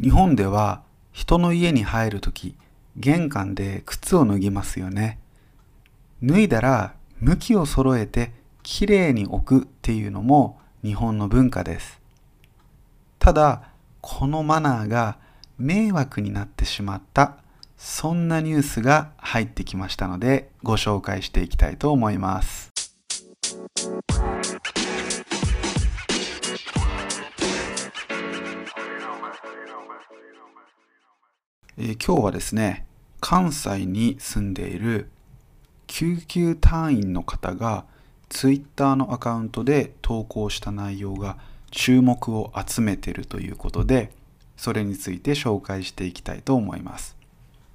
日本では人の家に入るとき、玄関で靴を脱ぎますよね。脱いだら向きを揃えてきれいに置くっていうのも日本の文化です。ただ、このマナーが迷惑になってしまった、そんなニュースが入ってきましたので、ご紹介していきたいと思います。今日はですね、関西に住んでいる救急隊員の方がツイッターのアカウントで投稿した内容が注目を集めているということで、それについて紹介していきたいと思います。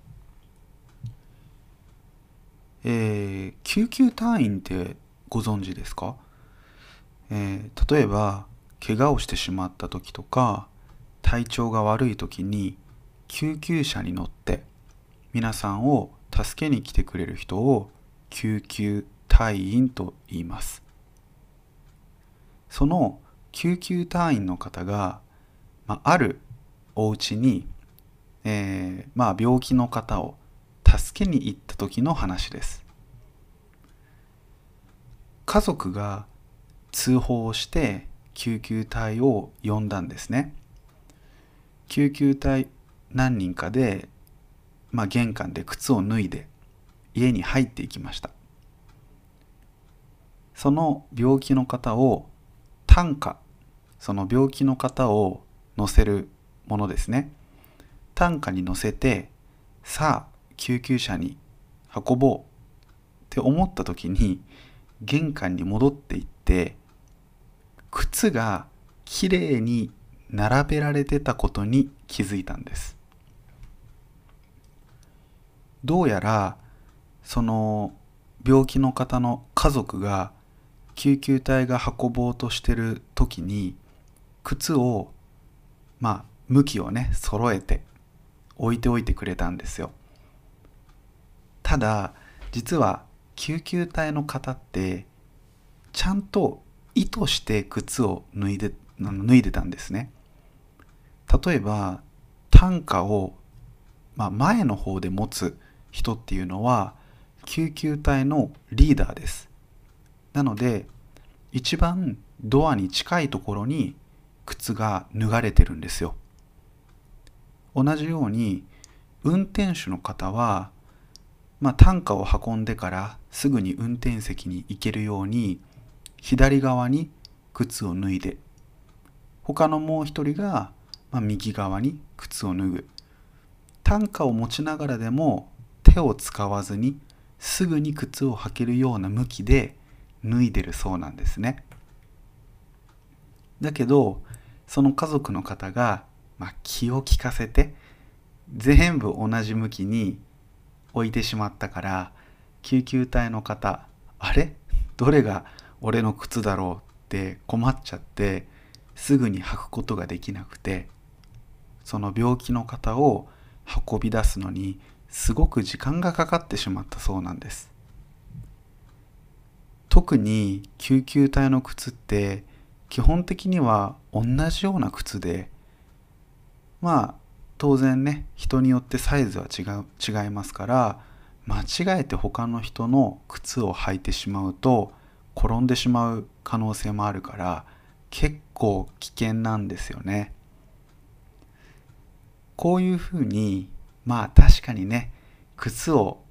救急隊員ってご存知ですか？例えば怪我をしてしまった時とか体調が悪い時に救急車に乗って皆さんを助けに来てくれる人を救急隊員と言います。その救急隊員の方が、あるお家に、病気の方を助けに行った時の話です。家族が通報をして救急隊を呼んだんですね。救急隊何人かで、玄関で靴を脱いで家に入っていきました。その病気の方を担架、その病気の方を乗せるものですね。担架に乗せて、さあ救急車に運ぼうって思った時に、玄関に戻っていって靴がきれいに並べられてたことに気づいたんです。どうやらその病気の方の家族が救急隊が運ぼうとしてる時に靴を向きをね揃えて置いておいてくれたんですよ。ただ実は救急隊の方ってちゃんと意図して靴を脱いでたんですね。例えば担架を、前の方で持つ人っていうのは救急隊のリーダーです。なので一番ドアに近いところに靴が脱がれてるんですよ。同じように運転手の方は、担架を運んでからすぐに運転席に行けるように左側に靴を脱いで、他のもう一人が、右側に靴を脱ぐ。担架を持ちながらでも手を使わずにすぐに靴を履けるような向きで脱いでるそうなんですね。だけどその家族の方が、気を利かせて全部同じ向きに置いてしまったから、救急隊の方、あれどれが俺の靴だろうって困っちゃって、すぐに履くことができなくて、その病気の方を運び出すのにすごく時間がかかってしまったそうなんです。特に救急隊の靴って基本的には同じような靴で、当然ね、人によってサイズは違いますから、間違えて他の人の靴を履いてしまうと転んでしまう可能性もあるから、結構危険なんですよね。こういうふうに確かにね、靴を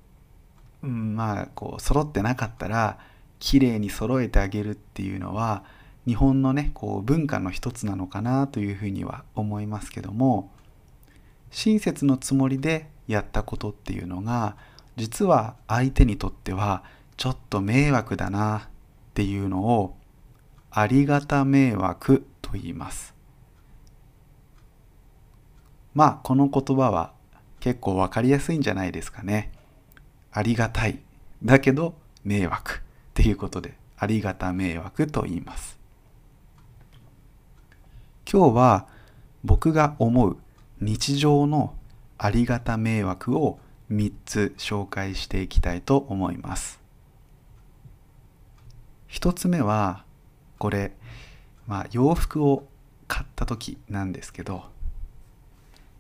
揃ってなかったらきれいに揃えてあげるっていうのは日本のね文化の一つなのかなというふうには思いますけども、親切のつもりでやったことっていうのが実は相手にとってはちょっと迷惑だなっていうのをありがた迷惑と言います。この言葉は結構わかりやすいんじゃないですかね。ありがたいだけど迷惑っていうことでありがた迷惑と言います。今日は僕が思う日常のありがた迷惑を3つ紹介していきたいと思います。1つ目はこれ、洋服を買った時なんですけど、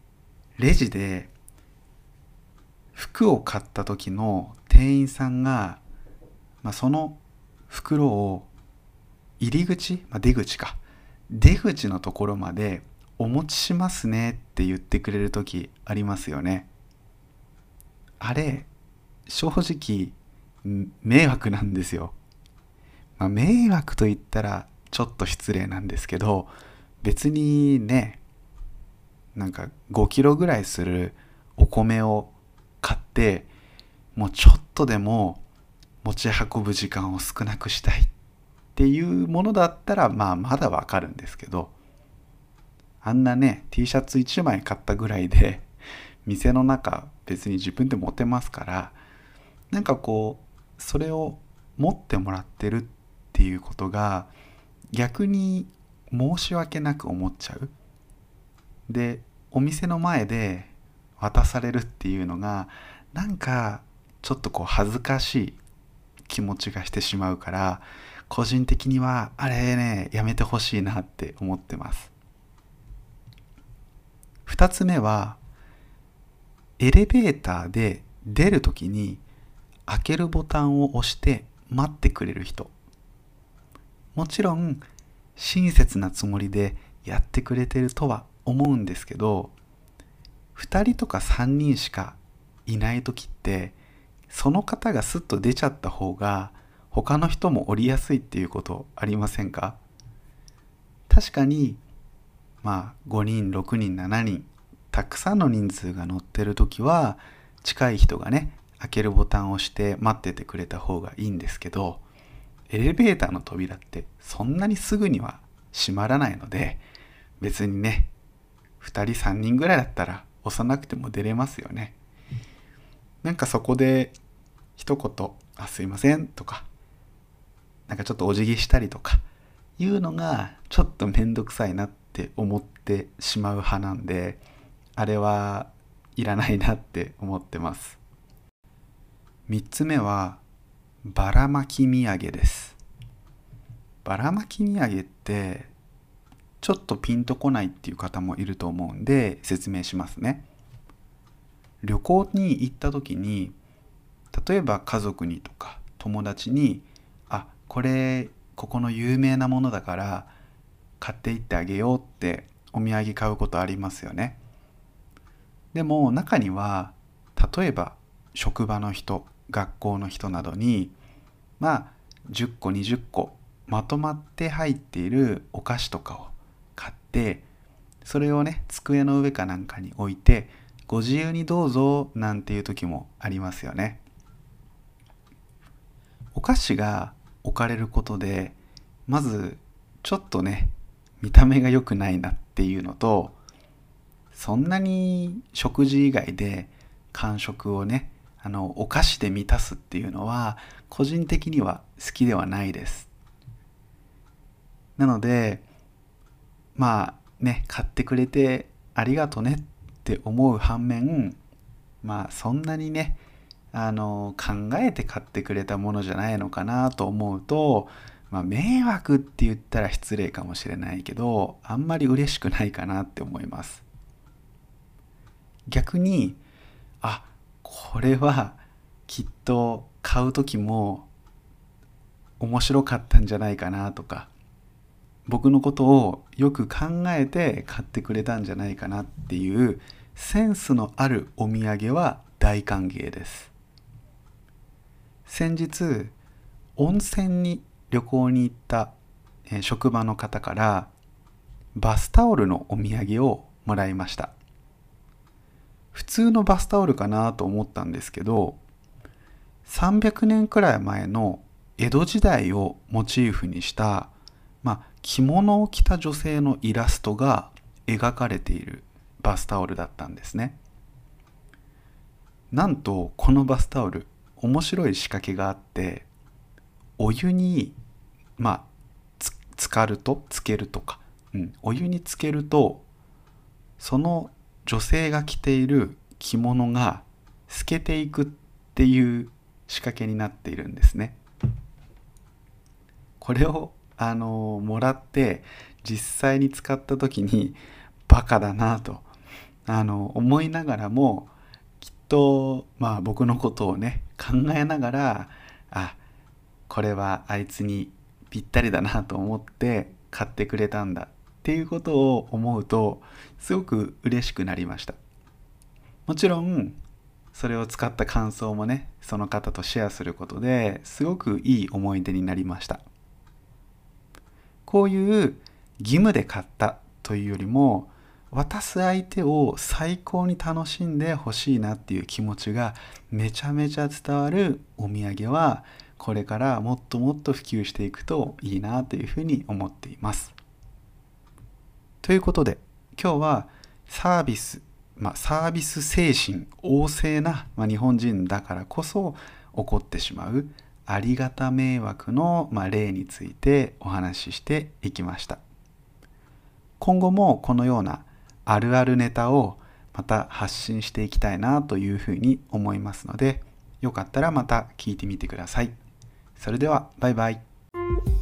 レジで服を買った時の店員さんが、その袋を入り口、出口のところまでお持ちしますねって言ってくれる時ありますよね。あれ正直迷惑なんですよ。迷惑と言ったらちょっと失礼なんですけど、別にね、5キロぐらいするお米を買って、もうちょっとでも持ち運ぶ時間を少なくしたいっていうものだったらまだわかるんですけど、あんなね T シャツ1枚買ったぐらいで店の中別に自分で持てますから、それを持ってもらってるっていうことが逆に申し訳なく思っちゃう。で、お店の前で渡されるっていうのがちょっと恥ずかしい気持ちがしてしまうから、個人的にはあれね、やめてほしいなって思ってます。二つ目は、エレベーターで出るときに開けるボタンを押して待ってくれる人。もちろん親切なつもりでやってくれてるとは思うんですけど、2人とか3人しかいない時って、その方がスッと出ちゃった方が他の人も降りやすいっていうことありませんか？確かに5人6人7人たくさんの人数が乗ってる時は近い人がね開けるボタンを押して待っててくれた方がいいんですけど、エレベーターの扉ってそんなにすぐには閉まらないので、別にね2人3人ぐらいだったら押さなくても出れますよね。そこで一言すいませんとかちょっとお辞儀したりとかいうのがちょっとめんどくさいなって思ってしまう派なんで、あれはいらないなって思ってます。3つ目はばらまき土産です。ばらまき土産ってちょっとピンとこないっていう方もいると思うんで説明しますね。旅行に行った時に、例えば家族にとか友達にこれここの有名なものだから買っていってあげようってお土産買うことありますよね。でも中には例えば職場の人、学校の人などに10個20個まとまって入っているお菓子とかを買って、それをね机の上かなんかに置いてご自由にどうぞなんていう時もありますよね。お菓子が置かれることでまずちょっとね見た目が良くないなっていうのと、そんなに食事以外で間食をねお菓子で満たすっていうのは個人的には好きではないです。なので買ってくれてありがとねって思う反面、そんなにね考えて買ってくれたものじゃないのかなと思うと、迷惑って言ったら失礼かもしれないけど、あんまり嬉しくないかなって思います。逆にこれはきっと買う時も面白かったんじゃないかなとか、僕のことをよく考えて買ってくれたんじゃないかなっていうセンスのあるお土産は大歓迎です。先日温泉に旅行に行った職場の方からバスタオルのお土産をもらいました。普通のバスタオルかなと思ったんですけど、300年くらい前の江戸時代をモチーフにした着物を着た女性のイラストが描かれているバスタオルだったんですね。なんとこのバスタオル面白い仕掛けがあって、お湯につけるとか、お湯につけるとその女性が着ている着物が透けていくっていう仕掛けになっているんですね。これをもらって実際に使った時にバカだなと思いながらも、きっと僕のことをね考えながら、これはあいつにぴったりだなと思って買ってくれたんだっていうことを思うと、すごく嬉しくなりました。もちろんそれを使った感想もね、その方とシェアすることですごくいい思い出になりました。こういう義務で買ったというよりも、渡す相手を最高に楽しんでほしいなっていう気持ちがめちゃめちゃ伝わるお土産は、これからもっともっと普及していくといいなというふうに思っています。ということで、今日はサービス精神旺盛な、日本人だからこそ起こってしまうありがた迷惑の、例についてお話ししていきました。今後もこのようなあるあるネタをまた発信していきたいなというふうに思いますので、よかったらまた聞いてみてください。それではバイバイ。